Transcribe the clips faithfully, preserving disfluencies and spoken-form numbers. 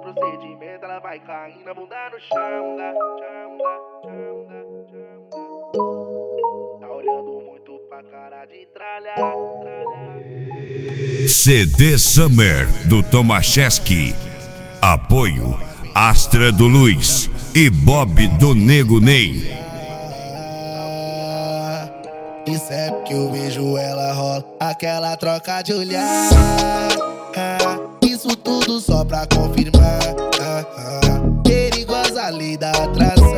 procedimento, ela vai caindo, a bunda no chão, dá, chão, dá, chão, dá, chão, dá. Tá olhando muito pra cara de tralha, tralha. C D Summer do Tomaszewski. Apoio Astra do Luiz e Bob do Nego Ney. E sempre que eu vejo ela rola aquela troca de olhar. Isso tudo só pra confirmar. Perigosa lei da atração.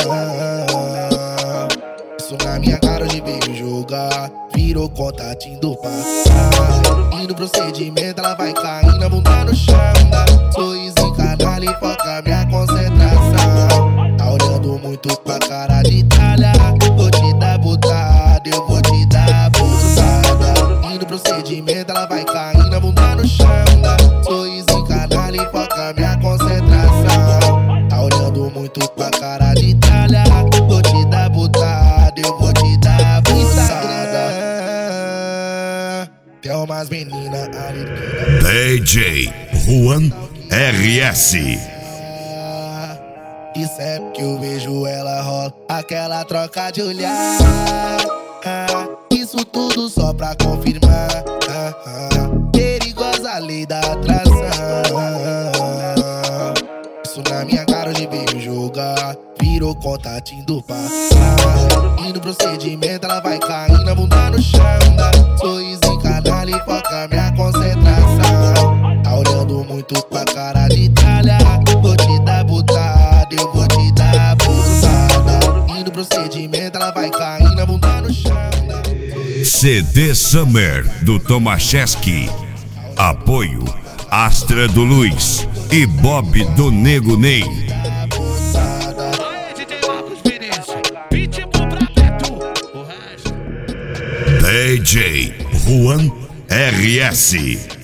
Isso na minha cara hoje veio jogar. Virou contatinho do pai. E no procedimento ela vai caindo, a bunda no chão. Sorriso em canalha e foca minha concentração. Tá olhando muito pra cara de talha. Vou te dar botada, eu vou te dar botada. E no procedimento ela vai caindo, a bunda no chão. Sorriso em canalha e foca minha concentração. Tá olhando muito pra cara de talha. Vou te dar botada, eu vou te dar botada. Tem umas meninas ali. D J Juan R S. E sempre que eu vejo ela rola aquela troca de olhar. Isso tudo só pra confirmar. Perigosa lei da atração. Isso na minha cara hoje veio jogar. Virou contatinho do pai. E no procedimento ela vai caindo, a bunda no chão. Sorriso em canalha e foca minha concentração. Tá olhando muito pra cara de talha. Vou te dar botada, eu vou te dar botada. E no procedimento ela vai caindo, a bunda no chão. C D Summer do Tomaszewski. Apoio Astra do Luiz e Bob do Nego Ney. Aê, D J Marcos Vinícius, Pitbull pra Beto, o resto. D J Juan R S.